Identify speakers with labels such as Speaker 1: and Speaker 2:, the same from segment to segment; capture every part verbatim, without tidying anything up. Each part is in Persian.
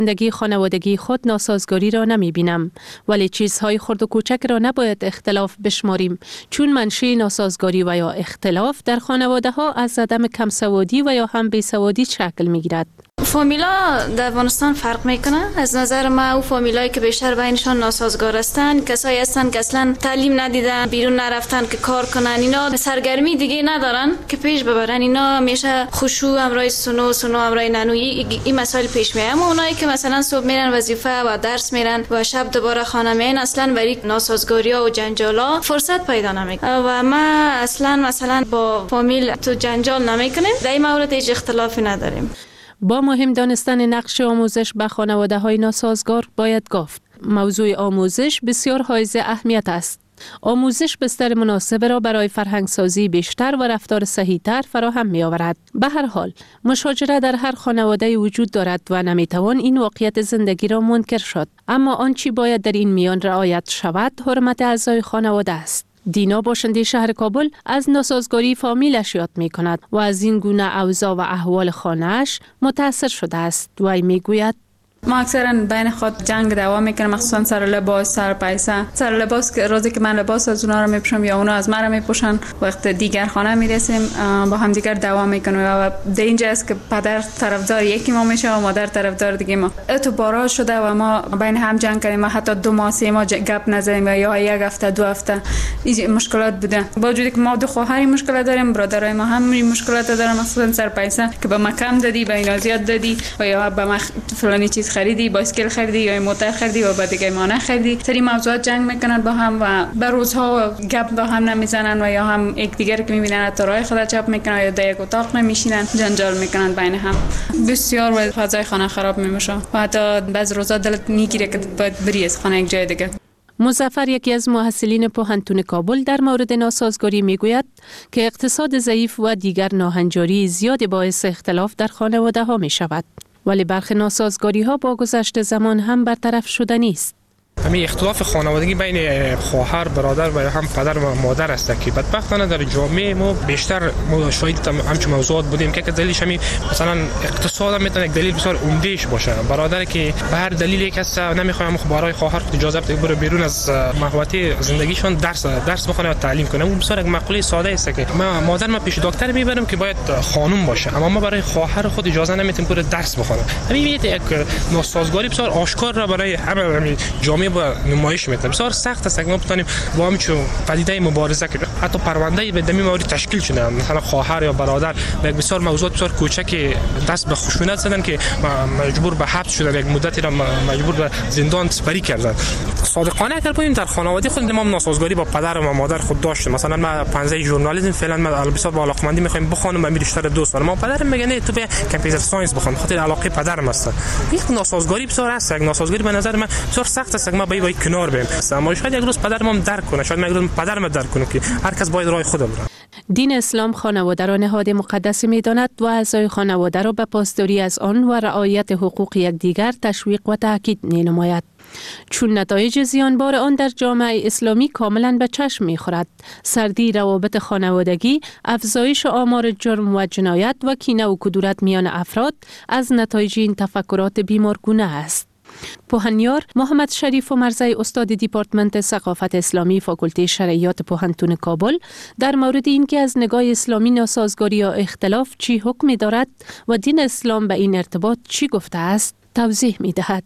Speaker 1: زندگی خانوادگی خود ناسازگاری را نمی بینم، ولی چیزهای خرد و کوچک را نباید اختلاف بشماریم، چون منشأ ناسازگاری و یا اختلاف در خانواده ها از عدم کمسوادی و یا هم بیسوادی شکل می گیرد.
Speaker 2: فامیلا در افغانستان فرق میکنه. از نظر ما او فامیلایی که بیشتر بینشان ناسازگار هستند، کسایی هستند که اصلا تعلیم ندیدن، بیرون نرفتن که کار کنن، اینا سرگرمی دیگه ندارن که پیش ببرن. اینا همیشه خشوع امرای سنو سنو امرای ننوی این مسائل پیش میاد. اما اونایی که مثلا صبح میرن وظیفه و درس میرن و شب دوباره خانه میان، اصلا برای ناسازگاری ها و جنجالا فرصت پیدا نمیکنه. و ما اصلا مثلا با فامیل تو جنجال نمیکنیم. در این مورد هیچ اختلافی نداریم.
Speaker 1: با مهم دانستن نقش آموزش به خانواده های ناسازگار باید گفت موضوع آموزش بسیار حائز اهمیت است. آموزش بستر مناسب را برای فرهنگسازی بیشتر و رفتار صحیح‌تر فراهم می آورد. به هر حال مشاجره در هر خانواده وجود دارد و نمی توان این واقعیت زندگی را منکر شد. اما آنچه باید در این میان رعایت شود حرمت اعضای خانواده است. دینا باشنده شهر کابل از ناسازگاری فامیلش یاد می کند و از این گونه اوضاع و احوال خانه‌اش متأثر شده است. وی می گوید
Speaker 3: ما اکثرا بین خود جنگ دوام میکنیم، مخصوصا سر لباس، سر پیسه. سر لباس که روزی که من لباس از اونا رو میپوشم یا اونا از من رو میپوشن، وقت دیگر خانه میرسیم با هم دیگر دوام میکنیم و در اینجا است که پدر طرفدار یکی ما میشه و مادر طرفدار دیگه ما. اعتبارات شده و ما بین هم جنگ کردیم، حتی دو ماه سه ماه گپ نزدیم یا یک هفته دو هفته. این مشکلات بوده. با وجودی که ما دو خواهری مشکل داریم، برادرای ما هم مشکلات دارن، مخصوصا سر پیسه که به ما کم دادی، به اینا زیاد دادی و یا به ما فلانی چیز خریدی، بایسکل خریدی یا موتور خریدی و بعد دیگه ما نخریدی. سری موضوعات جنگ میکنن با هم و به روزها گپ با هم نمیزنن و یا هم یک دیگر که میبینن تا راه خود چپ میکنن یا در یک اتاق نمیشینن، جنجال میکنن بین هم. بسیار و فضای خانه خراب میشه و حتی بعض روزا دلت میگیره که باید بری از خانه یک جای دیگه.
Speaker 1: مظفر یکی از محصلین پوهنتون کابل در مورد ناسازگاری میگوید که اقتصاد ضعیف و دیگر ناهنجاری زیاد باعث اختلاف در خانواده ها می شود. ولی برخی ناسازگاری ها با گذشت زمان هم برطرف شده نیست.
Speaker 4: همین اختلاف خانوادگی بین خواهر، برادر و هم پدر و مادر است که بدبختانه در جامعه ما بیشتر ما شاهد همچون موضوعات بودیم که دلیلش همین مثلا اقتصاد هم میتونه یک دلیل بسیار عمدهش باشه. برادر که به هر دلیلی که نمیخوام برای خواهر خود اجازه بده بره بیرون از محوطه زندگیشون درس درس بخونه و تعلیم کنه. اون بسیار یک مقوله ساده است که ما مادر ما پیش دکتر میبرم که باید خانم باشه، اما ما برای خواهر خود اجازه نمیتیم بره درس بخونه. همین یک ناسازگاری بسیار آشکار را برای همه جامعه با نمایش میده. بسیار سخت است که ما بتونیم با همین پدیده مبارزه کنیم. حتی پرونده به دمی مورد تشکیل شده، مثلا خواهر یا برادر به بسیار موضوعات بسیار کوچکی دست به خشونت زدن که مجبور به حبس شدن، یک مدتی را مجبور به زندان سپری کردن. صادقانه اگر بگیم در خانواده خود ما ناسازگاری با پدر و مادر خود داشتیم. مثلا ما پنجه ژورنالیسم فعلا ما بسیار با علاقمندی میخوایم بخونم، من بیشتر دوست دارم. ما پدرم میگه نه تو به کامپیوتر ساینس بخون، خاطر علاقه پدرم است. یک ناسازگاری بسیار است. یک ناسازگاری به نظر من بسیار سخت است. ما باید کنار بریم. اما شاید یک روز پدرم هم درک کنه، شاید یک روز پدرم درک کنه که هر کس باید راه خود بره.
Speaker 1: دین اسلام خانواده را نهاد مقدس می‌داند و اعضای خانواده را به پاسداری از آن و رعایت حقوق یکدیگر تشویق و تاکید می‌نماید. چون نتایج زیانبار آن در جامعه اسلامی کاملا به چشم می‌خورد. سردی روابط خانوادگی، افزایش آمار جرم و جنایت و کینه و کدورت میان افراد از نتایج این تفکرات بیمارگونه است. پوهنیار محمد شریف و مرزی استاد دیپارتمنت ثقافت اسلامی فاکولته شرعیات پوهنتون کابل در مورد اینکه از نگاه اسلامی ناسازگاری یا اختلاف چی حکمی دارد و دین اسلام به این ارتباط چی گفته است توضیح می دهد.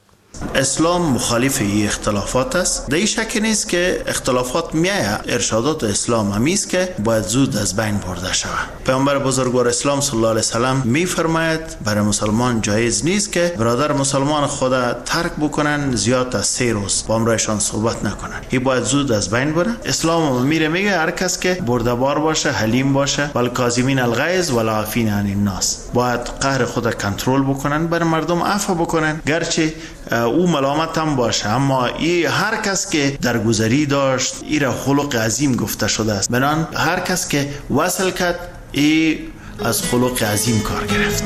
Speaker 5: اسلام مخالف این اختلافات است. در این شک نیست که اختلافات میایه. ارشادات اسلام همی است که باید زود از بین برده شود. پیامبر بزرگوار اسلام صلی الله علیه و سلم میفرماید برای مسلمان جایز نیست که برادر مسلمان خود ترک بکنن زیاد از سه روز با همراهشان صحبت نکنن. این باید زود از بین بره. اسلام میره میگه هر کس که بردبار باشه، حلیم باشه، والکاظمین الغیظ والعافین عن الناس، باید قهر خود کنترل بکنن، بر مردم عفو بکنن، گرچه او ملامت هم باشه، اما ای هر کس که درگذری داشت ای را خلق عظیم گفته شده است. بنان هر کس که وصل کرد ای از خلق عظیم کار گرفت.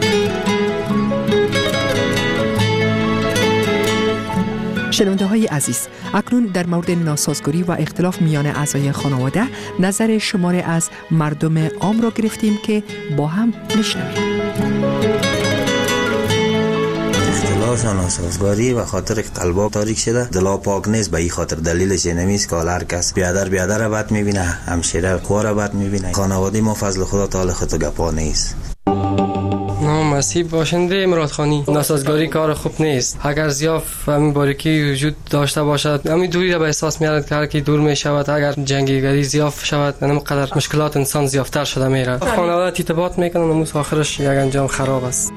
Speaker 6: شنونده های عزیز، اکنون در مورد ناسازگاری و اختلاف میان اعضای خانواده نظر شماره از مردم عام را گرفتیم که با هم میشنویم.
Speaker 7: هاشان ناسازگاری و خاطر که قلبا تاریک شده، دلا پاک نیست. به این خاطر دلیلش نمیست که هر کس بیادر بیادر بد میبینه، همشیره خوار بد میبینه. خانواده ما فضل خدا تعالی خط و گپا نیست.
Speaker 8: نام مسیب باشنده مرادخانی. ناسازگاری کار خوب نیست. اگر ضیاف همین باریکی وجود داشته باشد، همین دوری را به احساس میارد که هر کی دور می شود، اگر جنگیگری ضیاف شود، همین قدر مشکلات انسان ضیافتر شده میره. خانواده تیتبات میکنن و موس آخرش یک انجام خراب است.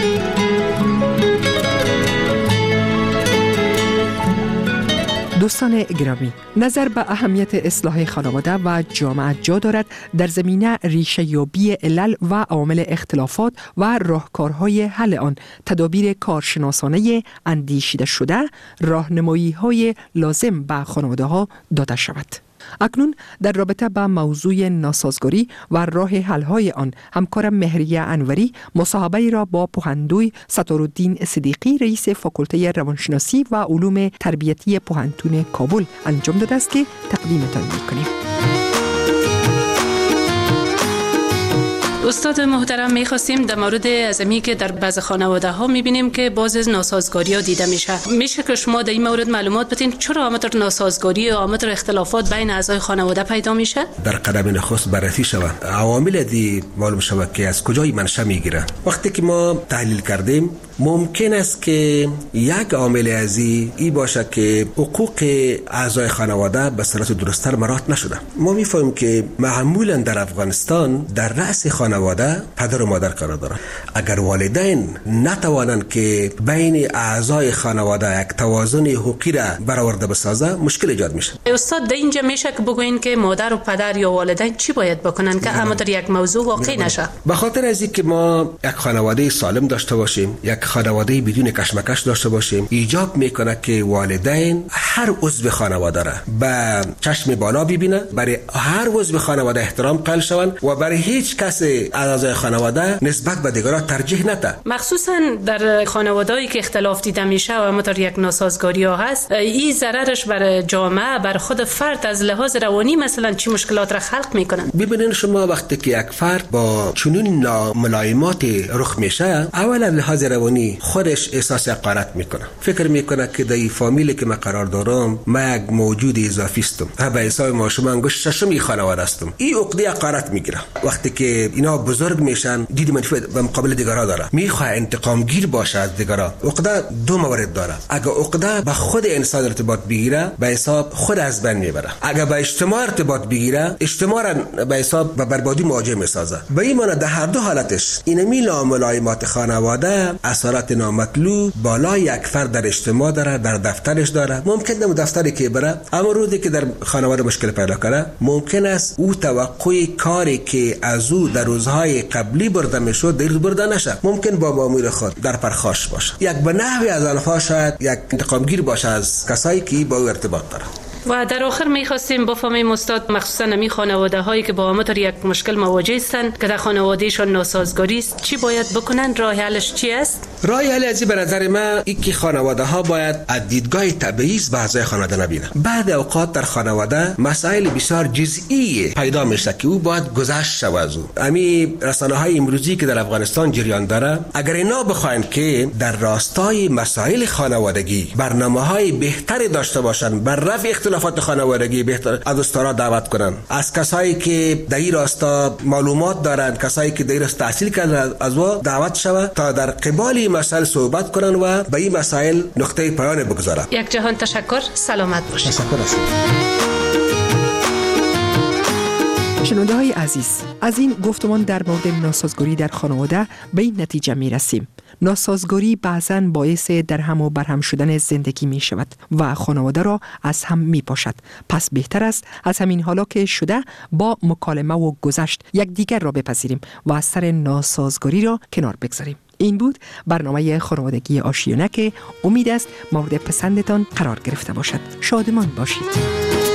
Speaker 6: دوستان گرامی، نظر به اهمیت اصلاح خانواده و جامعه جا دارد در زمینه ریشه یابی علل و عوامل اختلافات و راهکارهای حل آن، تدابیر کارشناسانه اندیشیده شده، راهنمایی‌های لازم به خانواده‌ها داده شود. اکنون در رابطه با موضوع ناسازگاری و راه حل‌های آن، همکارم مهریه انوری مصاحبه را با پوهندوی ستارالدین صدیقی رئیس فاکولته روانشناسی و علوم تربیتی پوهنتون کابل انجام داده است که تقدیمتان می‌کنیم.
Speaker 1: استاد محترم، می‌خواستیم در مورد ازمی که در بعض خانواده ها می‌بینیم که باز ناسازگاری ها دیده میشه. میشه که شما در این مورد معلومات بدین چرا آمدر ناسازگاری و آمدر اختلافات بین اعضای خانواده پیدا میشه؟
Speaker 9: در قدم نخست بررسی شود. عوامل دی معلوم شود که از کجای منشأ میگیره. وقتی که ما تحلیل کردیم، ممکن است که یک عامل ازی ای باشه که حقوق اعضای خانواده به صورت درست‌تر مراعات نشده. ما می‌فهمیم که معمولاً در افغانستان در رأس خانواده پدر و مادر قرار دارند. اگر والدین نتوانند که بین اعضای خانواده یک توازن حقوقی را برآورده بسازه، مشکل ایجاد میشه.
Speaker 1: استاد در اینجا میشه که بگوین که مادر و پدر یا والدین چی باید بکنن که اما در یک موضوع واقع نشه؟
Speaker 9: به خاطر از اینکه ما یک خانواده سالم داشته باشیم، یک خانواده بدون کشمکش داشته باشیم، ایجاب میکنه که والدین هر عضو خانواده را به چشم بالا ببینه، برای هر عضو خانواده احترام قائل شوند و برای هیچ کس اعضای خانواده نسبت به دیگران ترجیح نده.
Speaker 1: مخصوصا در خانواده‌ای که اختلاف دیده میشه و همونطور یک ناسازگاری ها هست، این ضررش بر جامعه، بر خود فرد از لحاظ روانی مثلا چی مشکلات را خلق میکنن؟
Speaker 9: ببینید شما وقتی که یک فرد با چنین ناملایمات رخ میشه، اولا لحاظ روانی خودش احساس حقارت میکنه، فکر میکنه که در این فامیلی که من قرار دارم من یک موجود اضافی هستم، به حساب ما شما انگشت ششم خانواده هستم. این عقده حقارت میگیره. وقتی که اینا بزرگ میشن، دید منفی به مقابل دیگران داره، میخواد انتقام گیر باشه از دیگران. عقده دو مورد داره. اگه عقده به خود انسان ارتباط بگیره، به حساب خود از بین میبره. اگه به اجتماع ارتباط بگیره، اجتماع را به حساب به بربادی مواجه میسازه. به این معنی در هر دو حالتش اینمی ناملایمات خانواده اثرات نامطلوب بالای یک فرد در اجتماع داره، در دفترش داره. ممکن در دفتری که بره، اما روزی که در خانواده مشکل پیدا کنه، ممکن است او توقع کاری که از او در روزهای قبلی برده میشد در برده نشه. ممکن با مامور خود در پرخاش باشه. یک به نحوی از آنها شاید یک انتقامگیر باشه از کسایی که با او ارتباط داره.
Speaker 1: و در آخر می‌خواستیم بفهمیم استاد، مخصوصا همین خانواده هایی که با همونطور یک مشکل مواجه هستند که در خانوادهشون ناسازگاری است، چی باید بکنن؟ راه حلش چی است؟
Speaker 9: راه حل ازی به نظر من این که خانواده ها باید از دیدگاه تبعیض به اعضای خانواده نبینن. بعد اوقات در خانواده مسائل بسیار جزئی پیدا میشه که او باید گذشت شود از او. همین رسانه‌های امروزی که در افغانستان جریان داره، اگر اینا بخواین که در راستای مسائل خانوادگی برنامه‌های بهتری داشته باشن بر رفع اختلافات خانوادگی، بهتر از دوستارا دعوت کنن، از کسایی که در این راستا معلومات دارن، کسایی که در این راستا تحصیل کردن از او دعوت شود تا در قبال مسائل صحبت کنن و به این مسائل نقطه پایان بگذارن.
Speaker 1: یک جهان تشکر، سلامت باشید.
Speaker 9: تشکر است.
Speaker 6: شنونده های عزیز، از این گفتمان در مورد ناسازگاری در خانواده به این نتیجه می رسیم. ناسازگاری بعضاً باعث در هم و برهم شدن زندگی می شود و خانواده را از هم می پاشد. پس بهتر است از همین حالا که شده با مکالمه و گذشت یک دیگر را بپذیریم و از سر ناسازگاری را کنار بگذاریم. این بود برنامه خانوادگی آشیانه که امید است مورد پسندتان قرار گرفته باشد. شادمان باشید.